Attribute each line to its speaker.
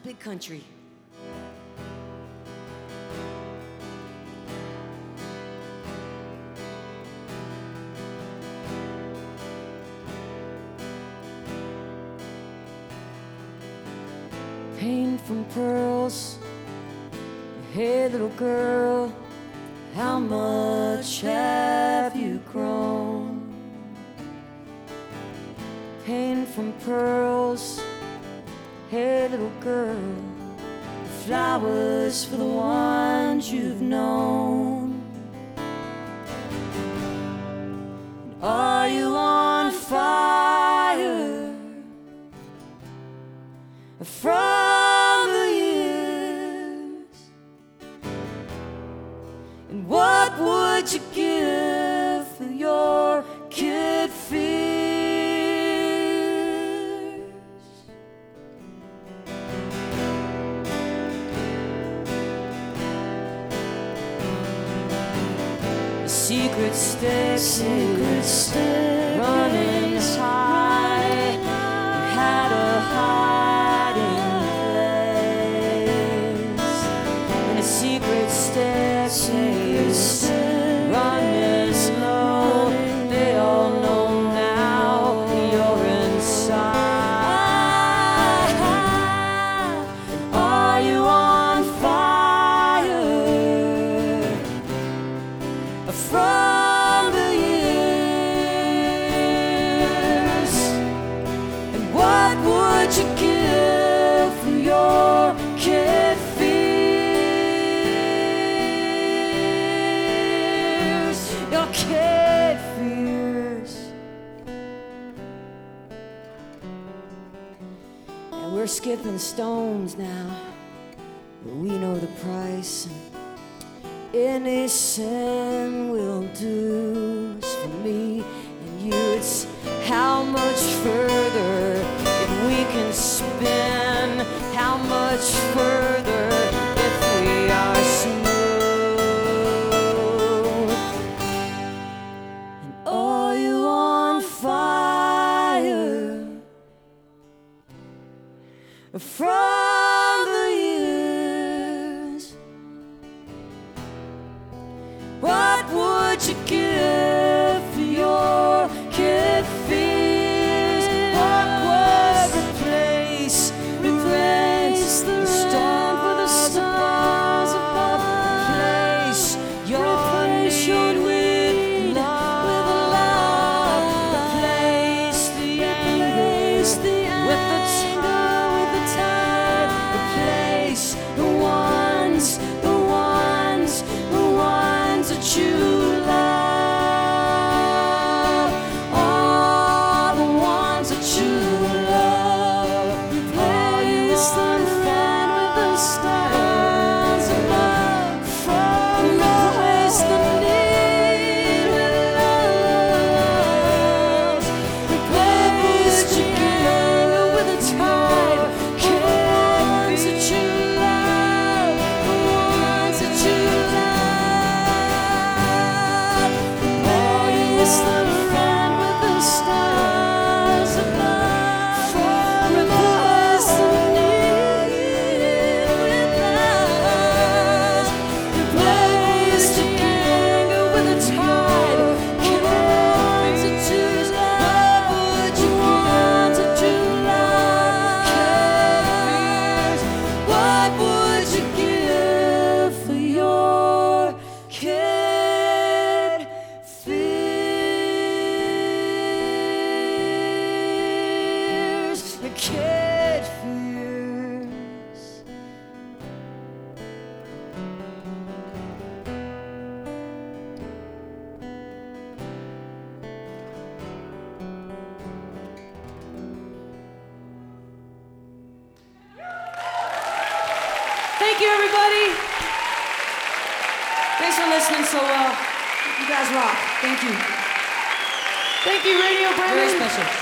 Speaker 1: big country. Paint from pearls. Hey little girl, how much have you grown? Paint from pearls. Hey little girl, flowers for the ones you've known. And are you on fire from the years? And what would you give for your kid fears? Secret stick, running high, had a hiding place. And a secret stick, running slow, they all know now you're inside. Are you on fire from the years? And what would you give for your kid fears? Your kid fears. And we're skipping stones now, but we know the price. Any sin will do for me and you. It's how much further if we can spin, how much further if we are smooth. And are you on fire from the years? What would you give for your kid fears? What would replace the storm for the stars above? Replace your need with love. Replace the anger with the tide. Replace the ones that you love, all the ones that you love. Replace the fan with the stars above. Replace the need with love. Replace your anger with the tide. The ones that you love, the ones that you love. Replace the fan with the stars above. Replace the need with love. Replace the anger with the tide. The ones that you love, would you want to do love? What would you give for your kid fears? The kid fears. Thank you, everybody. Thanks for listening so well. You guys rock. Thank you. Thank you, Radio Bremen. Very special.